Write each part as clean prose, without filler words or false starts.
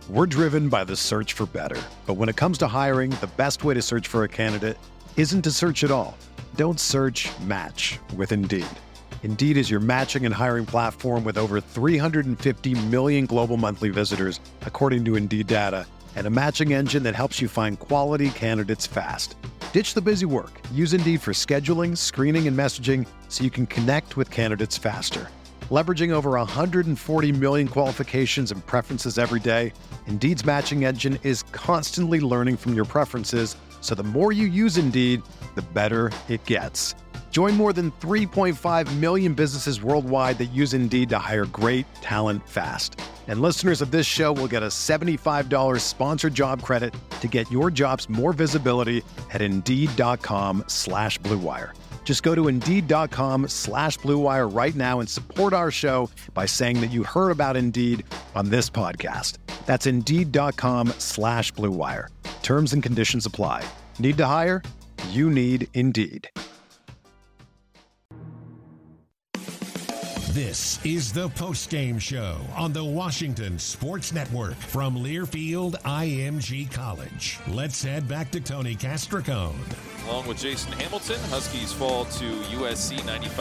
We're driven by the search for better. But when it comes to hiring, the best way to search for a candidate isn't to search at all. Don't search, match with Indeed. Indeed is your matching and hiring platform with over 350 million global monthly visitors, according to Indeed data, and a matching engine that helps you find quality candidates fast. Ditch the busy work. Use Indeed for scheduling, screening, and messaging so you can connect with candidates faster. Leveraging over 140 million qualifications and preferences every day, Indeed's matching engine is constantly learning from your preferences, so the more you use Indeed, the better it gets. Join more than 3.5 million businesses worldwide that use Indeed to hire great talent fast. And listeners of this show will get a $75 sponsored job credit to get your jobs more visibility at Indeed.com/Blue Wire. Just go to Indeed.com/Blue Wire right now and support our show by saying that you heard about Indeed on this podcast. That's Indeed.com/Blue Wire. Terms and conditions apply. Need to hire? You need Indeed. This is the postgame show on the Washington Sports Network from Learfield IMG College. Let's head back to Tony Castricone. Along with Jason Hamilton, Huskies fall to USC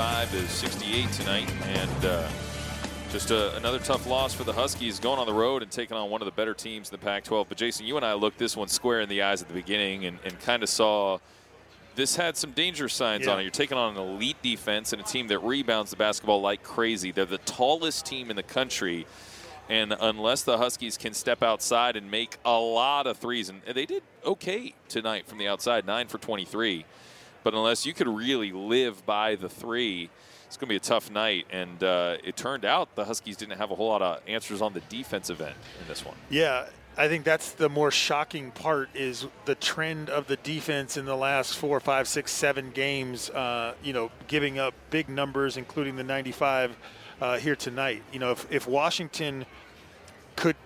95-68 tonight, and just another tough loss for the Huskies going on the road and taking on one of the better teams in the Pac-12. But Jason, you and I looked this one square in the eyes at the beginning and kind of saw this had some danger signs on it. You're taking on an elite defense and a team that rebounds the basketball like crazy. They're the tallest team in the country, and unless the Huskies can step outside and make a lot of threes, and they did okay tonight from the outside, 9 for 23, but unless you could really live by the three, it's going to be a tough night. And it turned out the Huskies didn't have a whole lot of answers on the defensive end in this one. Yeah, I think that's the more shocking part is the trend of the defense in the last 4, 5, 6, 7 games, giving up big numbers, including the 95 here tonight. If Washington could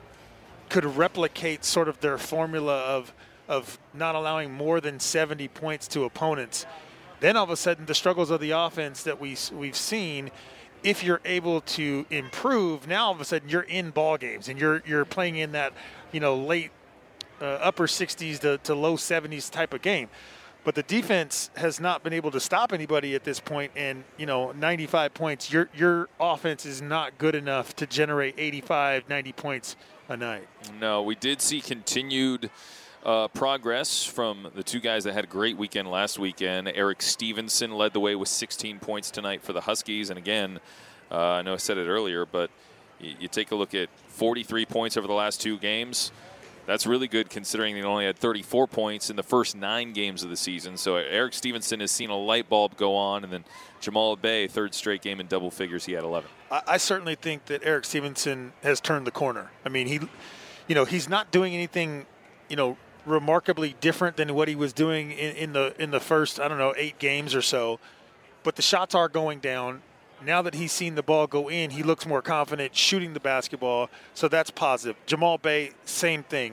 replicate sort of their formula of not allowing more than 70 points to opponents, then all of a sudden the struggles of the offense that we've seen, if you're able to improve, now all of a sudden you're in ball games and you're playing in that late upper 60s to low 70s type of game. But the defense has not been able to stop anybody at this point, and 95 points, your offense is not good enough to generate 85, 90 points a night. No, we did see continued progress from the two guys that had a great weekend last weekend. Eric Stevenson led the way with 16 points tonight for the Huskies. And again, I know I said it earlier, but you take a look at 43 points over the last 2 games. That's really good considering they only had 34 points in the first 9 games of the season. So Eric Stevenson has seen a light bulb go on. And then Jamal Bay, 3rd straight game in double figures, he had 11. I certainly think that Eric Stevenson has turned the corner. I mean, he's not doing anything, remarkably different than what he was doing in the first, 8 games or so. But the shots are going down. Now that he's seen the ball go in, he looks more confident shooting the basketball, so that's positive. Jamal Bay, same thing.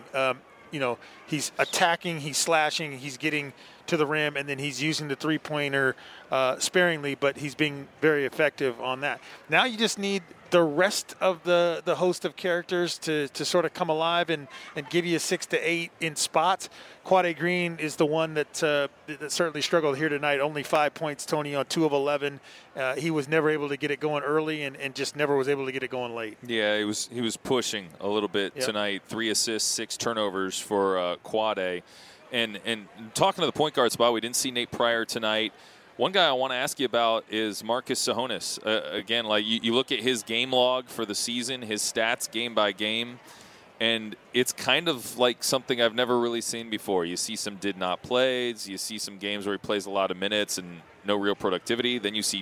He's attacking, he's slashing, he's getting to the rim, and then he's using the three-pointer sparingly, but he's being very effective on that. Now you just need the rest of the host of characters to sort of come alive and give you a 6 to 8 in spots. Quade Green is the one that certainly struggled here tonight. Only 5 points, Tony, on 2 of 11. He was never able to get it going early and just never was able to get it going late. Yeah, he was pushing a little bit tonight. 3 assists, 6 turnovers for Quade. And talking to the point guard spot, we didn't see Nate Pryor tonight. One guy I want to ask you about is Marcus Tsohonis. Again, like you look at his game log for the season, his stats game by game, and it's kind of like something I've never really seen before. You see some did not plays. You see some games where he plays a lot of minutes and no real productivity. Then you see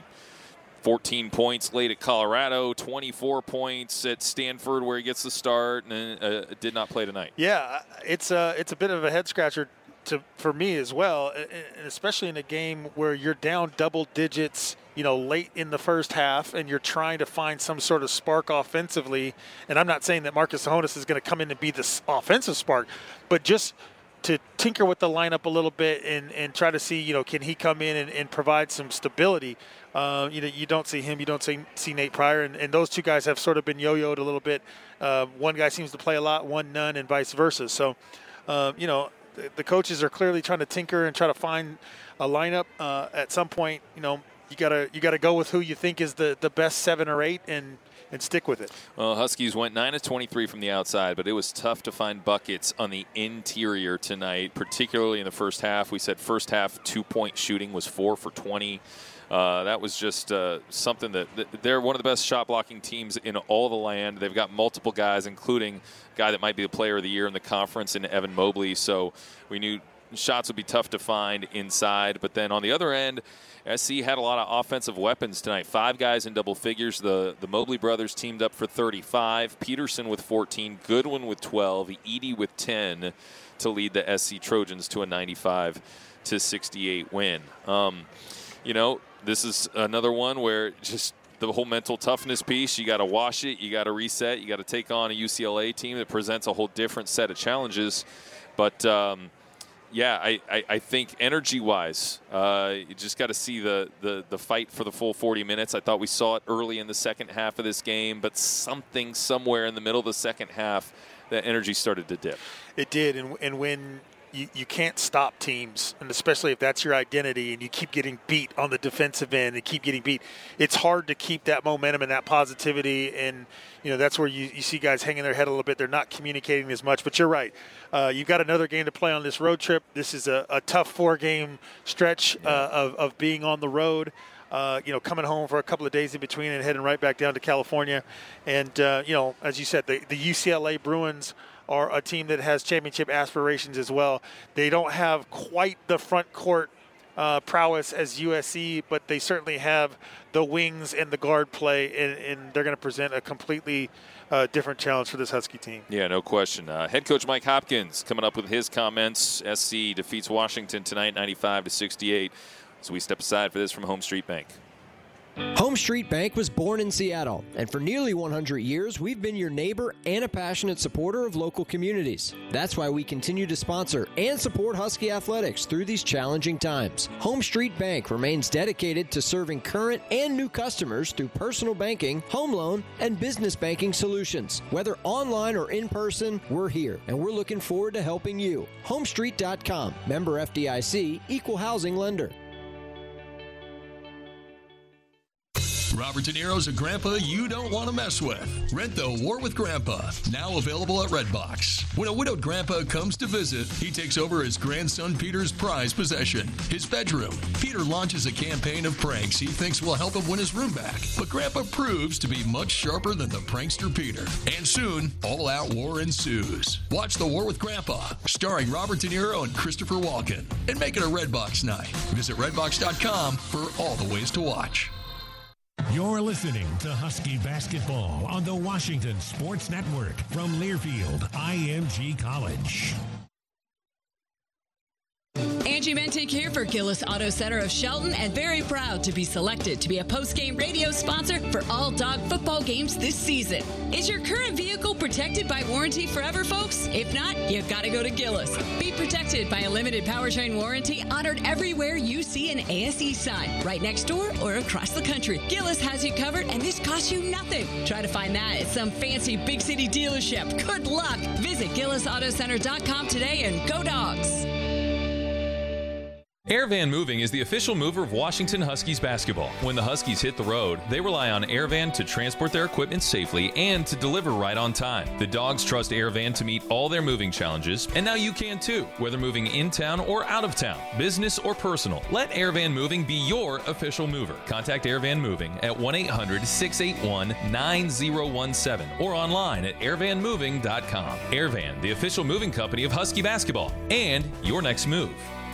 14 points late at Colorado, 24 points at Stanford where he gets the start, and did not play tonight. Yeah, it's a bit of a head-scratcher for me as well, and especially in a game where you're down double digits, late in the first half, and you're trying to find some sort of spark offensively. And I'm not saying that Marcus Tsohonis is going to come in and be this offensive spark, but just tinker with the lineup a little bit and try to see, can he come in and provide some stability. You don't see him. You don't see Nate Pryor. And those two guys have sort of been yo-yoed a little bit. One guy seems to play a lot, one none, and vice versa. So, the coaches are clearly trying to tinker and try to find a lineup. At some point, you gotta go with who you think is the best 7 or 8 and stick with it. Well, Huskies went 9 of 23 from the outside, but it was tough to find buckets on the interior tonight, particularly in the first half. We said first half 2-point shooting was 4 for 20. That was just something that they're one of the best shot blocking teams in all the land. They've got multiple guys, including a guy that might be the player of the year in the conference in Evan Mobley. So we knew shots would be tough to find inside. But then on the other end, SC had a lot of offensive weapons tonight. 5 guys in double figures. The Mobley brothers teamed up for 35. Peterson with 14. Goodwin with 12. Edey with 10 to lead the SC Trojans to a 95-68 win. This is another one where just the whole mental toughness piece, you got to wash it, you got to reset, you got to take on a UCLA team that presents a whole different set of challenges. But, I think energy-wise, you just got to see the fight for the full 40 minutes. I thought we saw it early in the second half of this game, but something somewhere in the middle of the second half, that energy started to dip. It did, and when you can't stop teams, and especially if that's your identity and you keep getting beat on the defensive end and keep getting beat, it's hard to keep that momentum and that positivity. And, that's where you see guys hanging their head a little bit. They're not communicating as much. But you're right. You've got another game to play on this road trip. This is a tough 4-game stretch of being on the road. Coming home for a couple of days in between and heading right back down to California. And, as you said, the UCLA Bruins are a team that has championship aspirations as well. They don't have quite the front court prowess as USC, but they certainly have the wings and the guard play, and they're going to present a completely different challenge for this Husky team. Yeah, no question. Head coach Mike Hopkins coming up with his comments. SC defeats Washington tonight 95-68. So we step aside for this from Home Street Bank. Home Street Bank was born in Seattle, and for nearly 100 years, we've been your neighbor and a passionate supporter of local communities. That's why we continue to sponsor and support Husky Athletics through these challenging times. Home Street Bank remains dedicated to serving current and new customers through personal banking, home loan, and business banking solutions. Whether online or in person, we're here, and we're looking forward to helping you. HomeStreet.com, member FDIC, equal housing lender. Robert De Niro's a grandpa you don't want to mess with. Rent The War with Grandpa, now available at Redbox. When a widowed grandpa comes to visit, he takes over his grandson Peter's prized possession, his bedroom. Peter launches a campaign of pranks he thinks will help him win his room back. But Grandpa proves to be much sharper than the prankster Peter. And soon, all-out war ensues. Watch The War with Grandpa, starring Robert De Niro and Christopher Walken. And make it a Redbox night. Visit Redbox.com for all the ways to watch. You're listening to Husky Basketball on the Washington Sports Network from Learfield IMG College. Angie Mentic here for Gillis Auto Center of Shelton, and very proud to be selected to be a post-game radio sponsor for all dog football games this season. Is your current vehicle protected by warranty forever, folks? If not, you've got to go to Gillis. Be protected by a limited powertrain warranty honored everywhere you see an ASE sign, right next door or across the country. Gillis has you covered, and this costs you nothing. Try to find that at some fancy big city dealership. Good luck. Visit GillisAutoCenter.com today and go Dogs. Airvan Moving is the official mover of Washington Huskies basketball. When the Huskies hit the road, they rely on Airvan to transport their equipment safely and to deliver right on time. The Dogs trust Airvan to meet all their moving challenges, and now you can too. Whether moving in town or out of town, business or personal, let Airvan Moving be your official mover. Contact Airvan Moving at 1-800-681-9017 or online at airvanmoving.com. Airvan, the official moving company of Husky basketball, and your next move.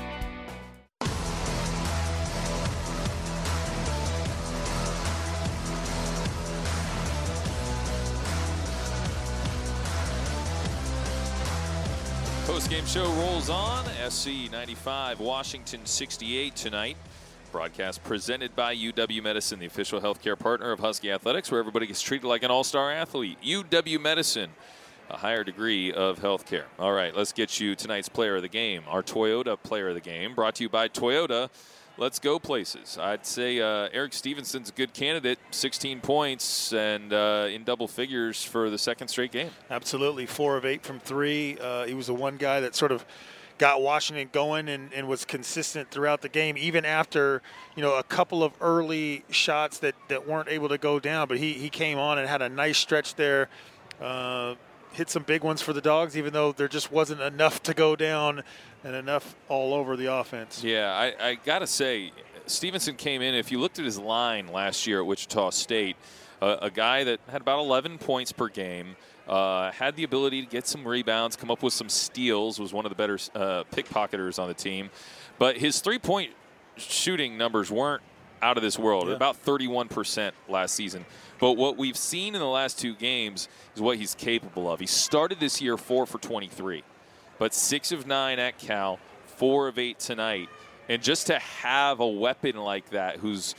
Post-game show rolls on. SC 95, Washington 68 tonight. Broadcast presented by UW Medicine, the official healthcare partner of Husky Athletics, where everybody gets treated like an all-star athlete. UW Medicine, a higher degree of health care. All right, let's get you tonight's player of the game. Our Toyota player of the game, brought to you by Toyota. Let's go places. I'd say Eric Stevenson's a good candidate. 16 points and in double figures for the second straight game. Absolutely. 4 of 8 from 3. He was the one guy that sort of got Washington going and was consistent throughout the game, even after, a couple of early shots that weren't able to go down. But he came on and had a nice stretch there. Hit some big ones for the Dogs, even though there just wasn't enough to go down and enough all over the offense. Yeah, I got to say, Stevenson came in, if you looked at his line last year at Wichita State, a guy that had about 11 points per game, had the ability to get some rebounds, come up with some steals, was one of the better pickpocketers on the team. But his three-point shooting numbers weren't out of this world, about 31% last season. But what we've seen in the last 2 games is what he's capable of. He started this year 4 for 23, but 6 of 9 at Cal, 4 of 8 tonight. And just to have a weapon like that who's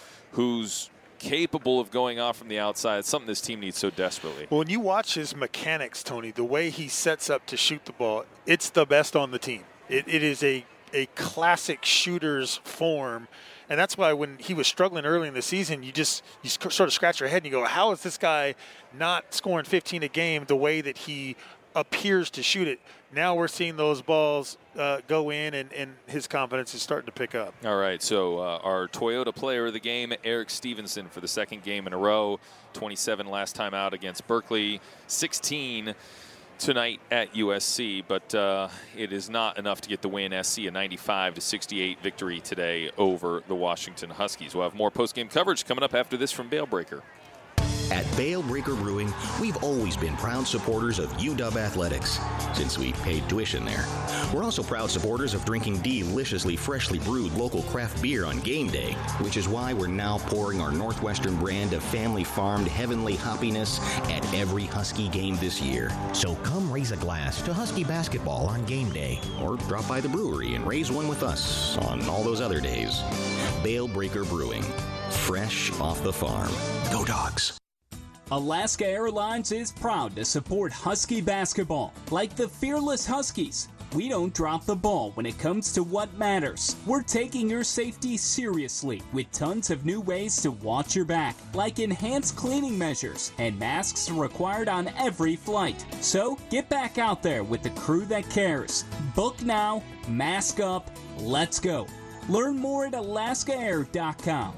capable of going off from the outside, it's something this team needs so desperately. Well, when you watch his mechanics, Tony, the way he sets up to shoot the ball, it's the best on the team. It is a classic shooter's form. And that's why when he was struggling early in the season, you sort of scratch your head and you go, how is this guy not scoring 15 a game the way that he appears to shoot it? Now we're seeing those balls go in, and his confidence is starting to pick up. All right, so our Toyota player of the game, Eric Stevenson, for the second game in a row. 27 last time out against Berkeley, 16 tonight at USC, but it is not enough to get the win. SC a 95-68 victory today over the Washington Huskies. We'll have more post-game coverage coming up after this from Bale Breaker. At Bale Breaker Brewing, we've always been proud supporters of UW Athletics, since we paid tuition there. We're also proud supporters of drinking deliciously freshly brewed local craft beer on game day, which is why we're now pouring our Northwestern brand of family-farmed heavenly hoppiness at every Husky game this year. So come raise a glass to Husky basketball on game day, or drop by the brewery and raise one with us on all those other days. Bale Breaker Brewing, fresh off the farm. Go Dogs! Alaska Airlines is proud to support Husky basketball. Like the Fearless Huskies, we don't drop the ball when it comes to what matters. We're taking your safety seriously with tons of new ways to watch your back, like enhanced cleaning measures and masks required on every flight. So get back out there with the crew that cares. Book now, mask up, let's go. Learn more at alaskaair.com.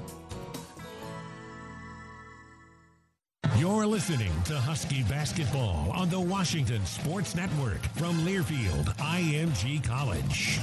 You're listening to Husky Basketball on the Washington Sports Network from Learfield IMG College.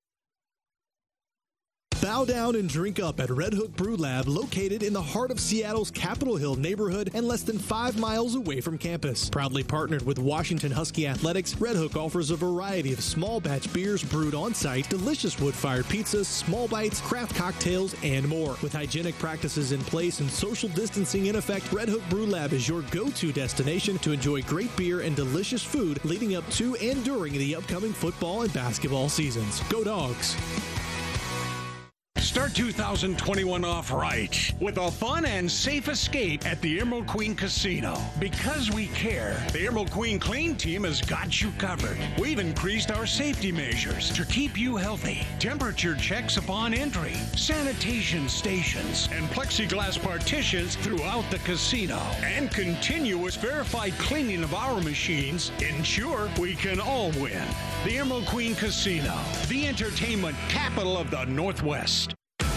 Bow down and drink up at Red Hook Brew Lab, located in the heart of Seattle's Capitol Hill neighborhood and less than 5 miles away from campus. Proudly partnered with Washington Husky Athletics, Red Hook offers a variety of small batch beers brewed on site, delicious wood-fired pizzas, small bites, craft cocktails, and more. With hygienic practices in place and social distancing in effect, Red Hook Brew Lab is your go-to destination to enjoy great beer and delicious food leading up to and during the upcoming football and basketball seasons. Go Dogs! Start 2021 off right with a fun and safe escape at the Emerald Queen Casino. Because we care, the Emerald Queen Clean Team has got you covered. We've increased our safety measures to keep you healthy. Temperature checks upon entry, sanitation stations, and plexiglass partitions throughout the casino. And continuous verified cleaning of our machines ensure we can all win. The Emerald Queen Casino, the entertainment capital of the Northwest.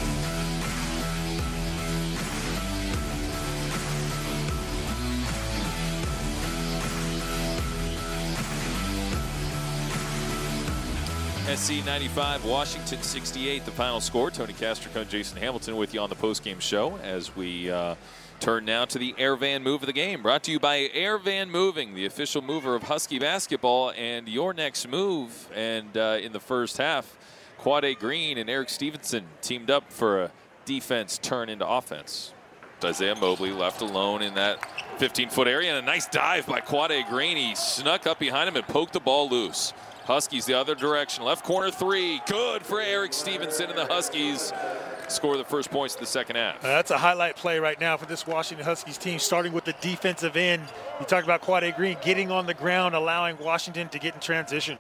SC 95, Washington 68, the final score. Tony Castricone, Jason Hamilton with you on the postgame show as we turn now to the Airvan Move of the Game. Brought to you by Airvan Moving, the official mover of Husky basketball. And your next move, and in the first half, Quade Green and Eric Stevenson teamed up for a defense turn into offense. Isaiah Mobley left alone in that 15-foot area, and a nice dive by Quade Green. He snuck up behind him and poked the ball loose. Huskies the other direction. Left corner three. Good for Eric Stevenson and the Huskies. score the first points of the second half. That's a highlight play right now for this Washington Huskies team, starting with the defensive end. You talked about Quade Green getting on the ground, allowing Washington to get in transition.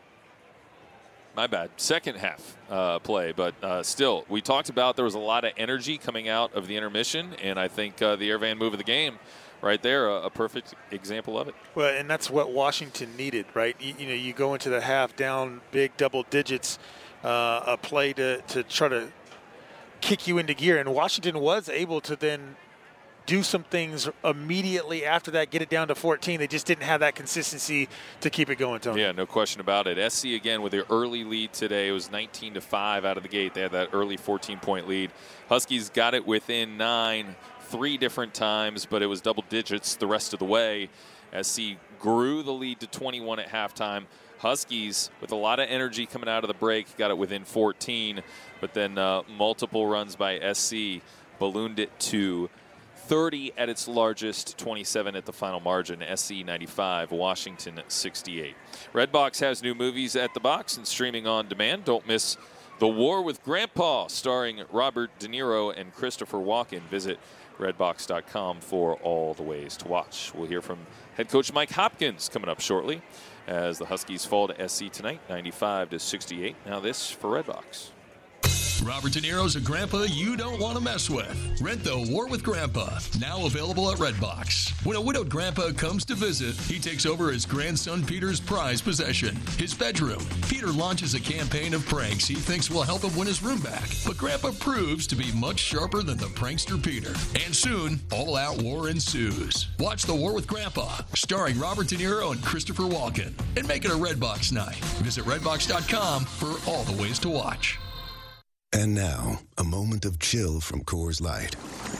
My bad. Second half play, but still, we talked about there was a lot of energy coming out of the intermission, and I think the Airvan move of the game right there, a perfect example of it. Well, and that's what Washington needed, right? You go into the half down big double digits, a play to try to kick you into gear, and Washington was able to then do some things immediately after that, get it down to 14. They just didn't have that consistency to keep it going, Tony. Yeah, no question about it. SC again with their early lead today. It was 19-5 out of the gate. They had that early 14-point lead. Huskies got it within 9 3 different times, but it was double digits the rest of the way. SC grew the lead to 21 at halftime. Huskies, with a lot of energy coming out of the break, got it within 14, but then multiple runs by SC ballooned it to 30 at its largest, 27 at the final margin. SC 95, Washington 68. Redbox has new movies at the box and streaming on demand. Don't miss The War with Grandpa, starring Robert De Niro and Christopher Walken. Visit redbox.com for all the ways to watch. We'll hear from head coach Mike Hopkins coming up shortly as the Huskies fall to SC tonight, 95-68. Now this for Redbox. Robert De Niro's a grandpa you don't want to mess with. Rent The War with Grandpa, now available at Redbox. When a widowed grandpa comes to visit, he takes over his grandson Peter's prized possession, his bedroom. Peter launches a campaign of pranks he thinks will help him win his room back. But Grandpa proves to be much sharper than the prankster Peter. And soon, all-out war ensues. Watch The War with Grandpa, starring Robert De Niro and Christopher Walken. And make it a Redbox night. Visit redbox.com for all the ways to watch. And now, a moment of chill from Coors Light.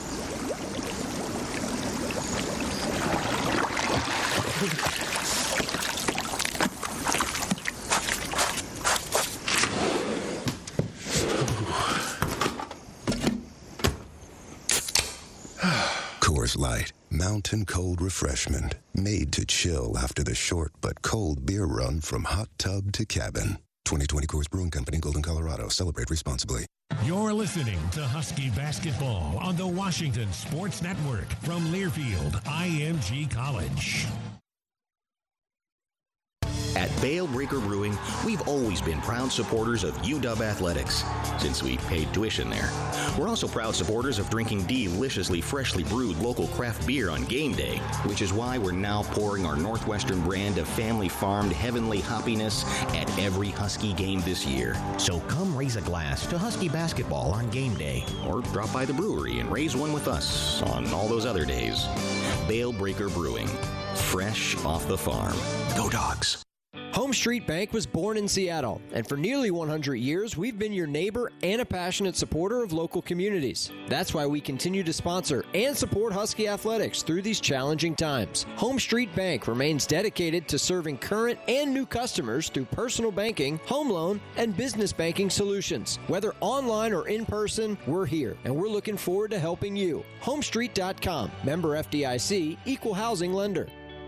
Coors Light, mountain cold refreshment, made to chill after the short but cold beer run from hot tub to cabin. 2020 Coors Brewing Company, Golden, Colorado. Celebrate responsibly. You're listening to Husky Basketball on the Washington Sports Network from Learfield, IMG College. At Bale Breaker Brewing, we've always been proud supporters of UW Athletics, since we paid tuition there. We're also proud supporters of drinking deliciously freshly brewed local craft beer on game day, which is why we're now pouring our Northwestern brand of family-farmed heavenly hoppiness at every Husky game this year. So come raise a glass to Husky basketball on game day, or drop by the brewery and raise one with us on all those other days. Bale Breaker Brewing, fresh off the farm. Go Dogs! Home Street Bank was born in Seattle, and for nearly 100 years, we've been your neighbor and a passionate supporter of local communities. That's why we continue to sponsor and support Husky Athletics through these challenging times. Home Street Bank remains dedicated to serving current and new customers through personal banking, home loan, and business banking solutions. Whether online or in person, we're here, and we're looking forward to helping you. HomeStreet.com, member FDIC, equal housing lender.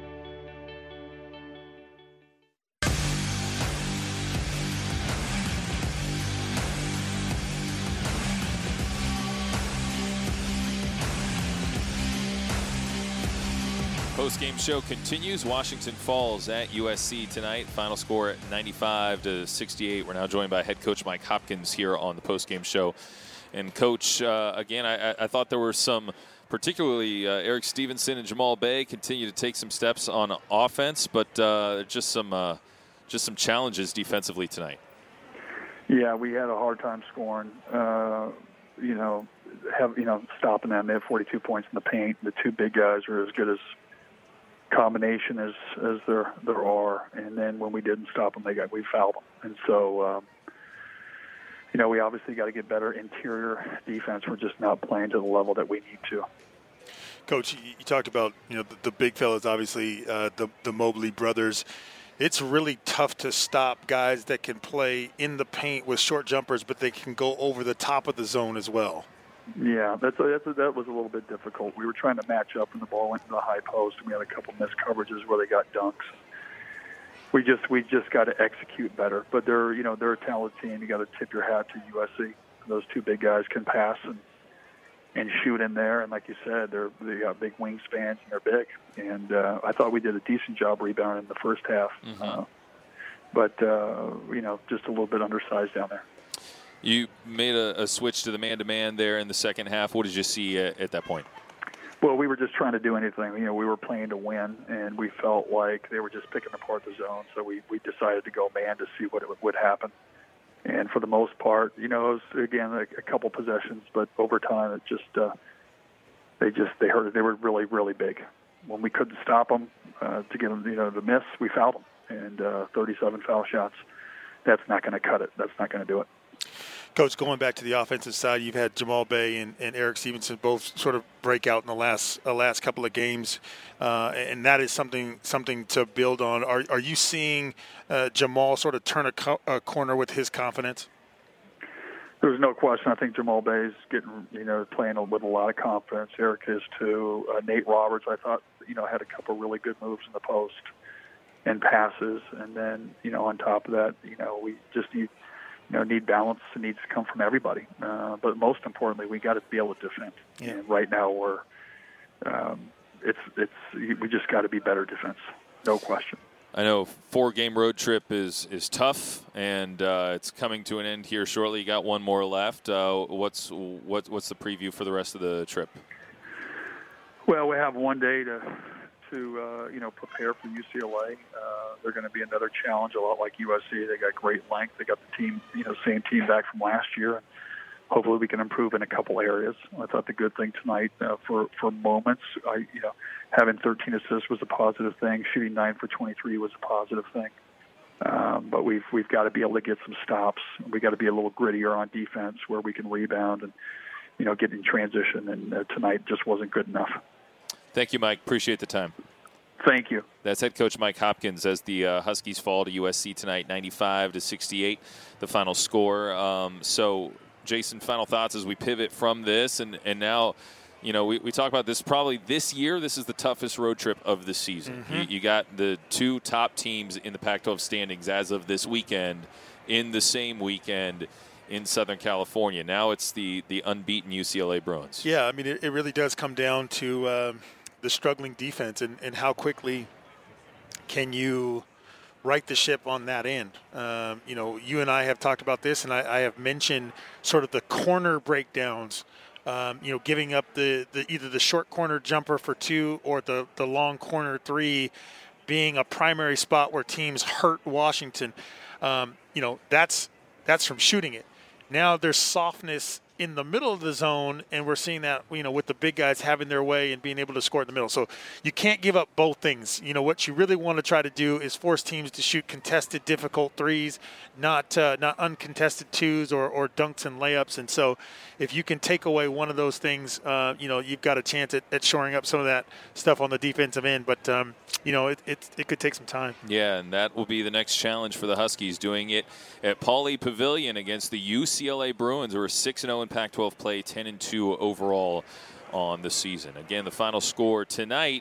Post-game show continues. Washington falls at USC tonight. Final score at 95-68. We're now joined by head coach Mike Hopkins here on the post-game show. And coach, again, I thought there were some, particularly Eric Stevenson and Jamal Bay continue to take some steps on offense, but just some challenges defensively tonight. Yeah, we had a hard time scoring. Stopping them. They have 42 points in the paint. The two big guys are as good as combination as there are, and then when we didn't stop them, we fouled them, and so we obviously got to get better interior defense. We're just not playing to the level that we need to. Coach, you talked about the big fellas, obviously the Mobley brothers. It's really tough to stop guys that can play in the paint with short jumpers, but they can go over the top of the zone as well. Yeah, that was a little bit difficult. We were trying to match up, and the ball went into the high post, and we had a couple missed coverages where they got dunks. We just got to execute better. But they're a talented team. You got to tip your hat to USC. Those two big guys can pass and shoot in there. And like you said, they got big wingspans and they're big. And I thought we did a decent job rebounding in the first half. But just a little bit undersized down there. You made a switch to the man-to-man there in the second half. What did you see at that point? Well, we were just trying to do anything. We were playing to win, and we felt like they were just picking apart the zone. So we decided to go man to see what would happen. And for the most part, it was, again, a couple possessions, but over time, it just they hurt. They were really, really big. When we couldn't stop them to get them, the miss, we fouled them. And 37 foul shots, that's not going to cut it. That's not going to do it. Coach, going back to the offensive side, you've had Jamal Bey and Eric Stevenson both sort of break out in the last couple of games, and that is something to build on. Are you seeing Jamal sort of turn a corner with his confidence? There's no question. I think Jamal Bey's getting, playing with a lot of confidence. Eric is too. Nate Roberts, I thought, had a couple really good moves in the post and passes, and then, on top of that, we just need balance. It needs to come from everybody. But most importantly, we got to be able to defend. Yeah. And right now we just got to be better defense. No question. I know 4-game road trip is tough, and it's coming to an end here shortly. You got one more left. What's the preview for the rest of the trip? Well, we have one day to prepare for UCLA. They're going to be another challenge, a lot like USC. They got great length. They got the team, same team back from last year, and hopefully we can improve in a couple areas. I thought the good thing tonight for moments, having 13 assists was a positive thing. Shooting 9 for 23 was a positive thing. But we've got to be able to get some stops. We got to be a little grittier on defense where we can rebound and get in transition. And tonight just wasn't good enough. Thank you, Mike. Appreciate the time. Thank you. That's head coach Mike Hopkins as the Huskies fall to USC tonight, 95-68, the final score. So, Jason, final thoughts as we pivot from this, and now, we talk about this probably this year. This is the toughest road trip of the season. Mm-hmm. You got the two top teams in the Pac-12 standings as of this weekend in the same weekend in Southern California. Now it's the unbeaten UCLA Bruins. Yeah, I mean, it really does come down to the struggling defense and how quickly can you right the ship on that end. You and I have talked about this, and I have mentioned sort of the corner breakdowns, giving up the either the short corner jumper for 2 or the long corner 3 being a primary spot where teams hurt Washington. That's from shooting it. Now there's softness in the middle of the zone, and we're seeing that, with the big guys having their way and being able to score in the middle. So you can't give up both things. What you really want to try to do is force teams to shoot contested, difficult threes, not uncontested 2s or dunks and layups. And so if you can take away one of those things, you've got a chance at shoring up some of that stuff on the defensive end. But, it could take some time. Yeah, and that will be the next challenge for the Huskies, doing it at Pauley Pavilion against the UCLA Bruins, who are 6-0 in Pac-12 play, 10-2 overall on the season. Again, the final score tonight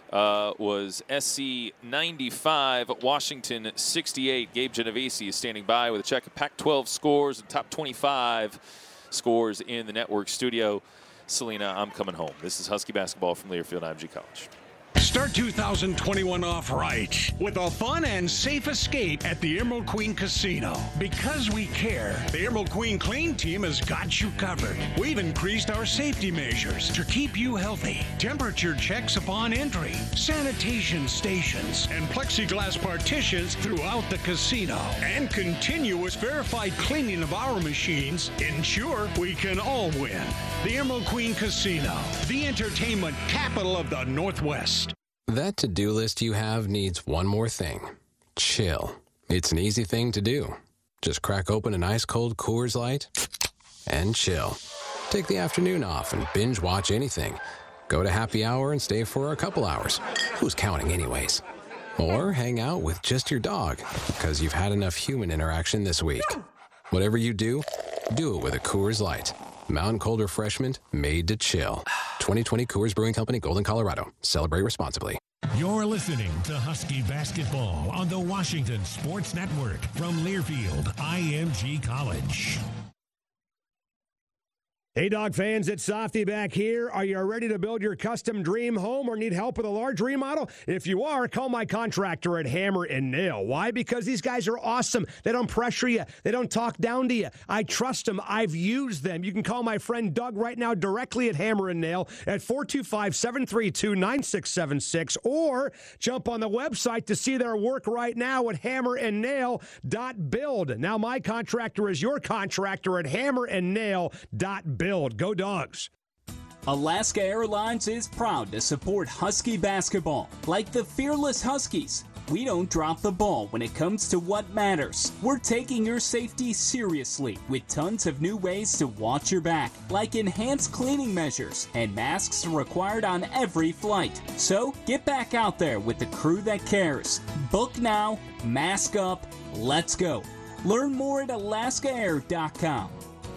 was SC 95, Washington 68. Gabe Genovese is standing by with a check of Pac-12 scores and top 25 scores in the network studio. Selena, I'm coming home. This is Husky basketball from Learfield IMG College. Start 2021 off right with a fun and safe escape at the Emerald Queen Casino. Because we care, the Emerald Queen Clean Team has got you covered. We've increased our safety measures to keep you healthy. Temperature checks upon entry, sanitation stations, and plexiglass partitions throughout the casino. And continuous verified cleaning of our machines ensure we can all win. The Emerald Queen Casino, the entertainment capital of the Northwest. That to-do list you have needs one more thing. Chill. It's an easy thing to do. Just crack open an ice-cold Coors Light and chill. Take the afternoon off and binge watch anything. Go to happy hour and stay for a couple hours. Who's counting anyways? Or hang out with just your dog because you've had enough human interaction this week. Whatever you do it with a Coors Light. Mountain cold refreshment made to chill. 2020 Coors Brewing Company, Golden, Colorado. Celebrate responsibly. You're listening to Husky basketball on the Washington Sports Network from Learfield IMG College. Hey, Dog fans, it's Softy back here. Are you ready to build your custom dream home or need help with a large remodel? If you are, call my contractor at Hammer and Nail. Why? Because these guys are awesome. They don't pressure you. They don't talk down to you. I trust them. I've used them. You can call my friend Doug right now directly at Hammer and Nail at 425-732-9676 or jump on the website to see their work right now at hammerandnail.build. Now my contractor is your contractor at hammerandnail.build. Go Dogs. Alaska Airlines is proud to support Husky basketball. Like the Fearless Huskies, we don't drop the ball when it comes to what matters. We're taking your safety seriously with tons of new ways to watch your back, like enhanced cleaning measures and masks required on every flight. So get back out there with the crew that cares. Book now, mask up, let's go. Learn more at alaskaair.com.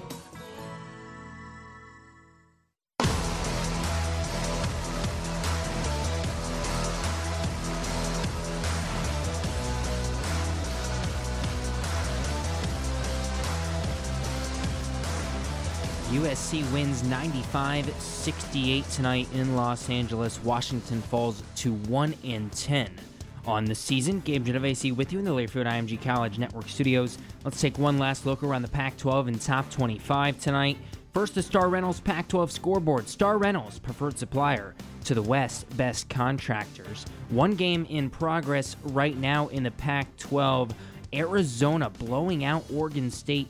USC wins 95-68 tonight in Los Angeles. Washington falls to 1-10 on the season. Gabe Genovese with you in the Learfield IMG College Network studios. Let's take one last look around the Pac-12 and top 25 tonight. First, the Star Reynolds Pac-12 scoreboard. Star Reynolds, preferred supplier to the West, best contractors. One game in progress right now in the Pac-12. Arizona blowing out Oregon State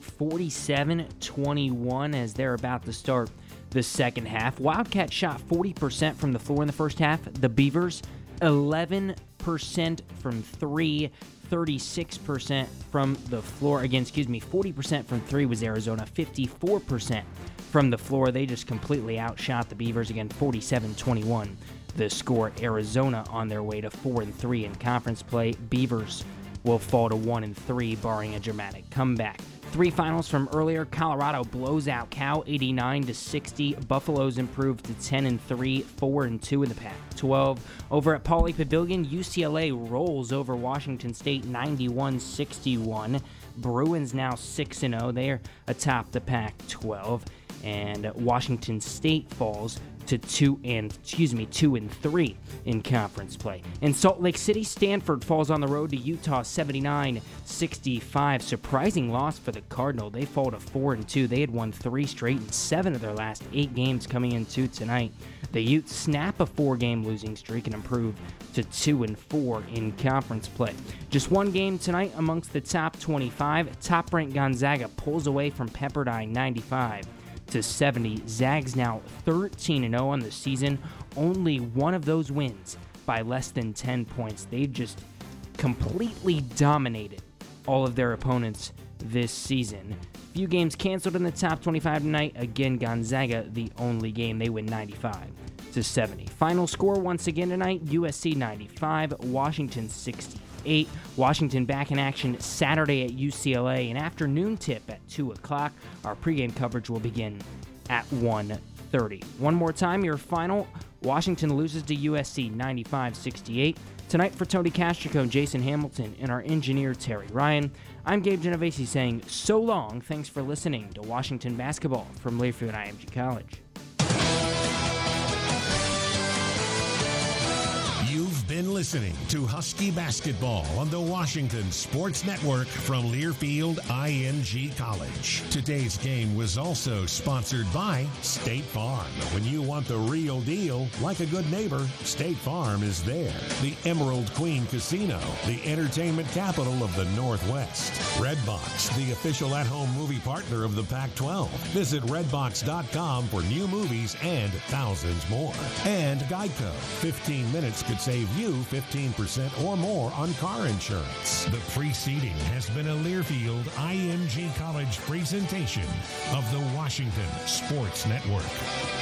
47-21 as they're about to start the second half. Wildcats shot 40% from the floor in the first half. The Beavers, 11% from three, 36% from the floor. Again, 40% from three was Arizona, 54% from the floor. They just completely outshot the Beavers. Again, 47-21. The score, Arizona on their way to 4-3 in conference play. Beavers will fall to 1-3, barring a dramatic comeback. Three finals from earlier. Colorado blows out Cal 89-60. Buffalo's improved to 10-3, 4-2 in the Pac-12. Over at Pauley Pavilion, UCLA rolls over Washington State 91-61. Bruins now 6-0. They're atop the Pac-12. And Washington State falls to 2-3 in conference play. In Salt Lake City, Stanford falls on the road to Utah 79-65. Surprising loss for the Cardinal. They fall to 4-2. They had won 3 straight in 7 of their last 8 games coming into tonight. The Utes snap a 4-game losing streak and improve to 2-4 in conference play. Just one game tonight amongst the top 25. Top-ranked Gonzaga pulls away from Pepperdine 95-70. Zags now 13-0 on the season. Only one of those wins by less than 10 points. They've just completely dominated all of their opponents this season. Few games canceled in the top 25 tonight. Again, Gonzaga, the only game. They win 95-70. Final score once again tonight, USC 95, Washington 68. Washington back in action Saturday at UCLA, an afternoon tip at 2 o'clock. Our pregame coverage will begin at 1:30. One more time, your final. Washington loses to USC 95-68. Tonight for Tony Castrico and Jason Hamilton and our engineer Terry Ryan, I'm Gabe Genovese saying so long. Thanks for listening to Washington Basketball from Learfield IMG College. You've been listening to Husky Basketball on the Washington Sports Network from Learfield IMG College. Today's game was also sponsored by State Farm. When you want the real deal, like a good neighbor, State Farm is there. The Emerald Queen Casino, the entertainment capital of the Northwest. Redbox, the official at-home movie partner of the Pac-12. Visit redbox.com for new movies and thousands more. And Geico, 15 minutes could save you 15% or more on car insurance. The preceding has been a Learfield IMG College presentation of the Washington Sports Network.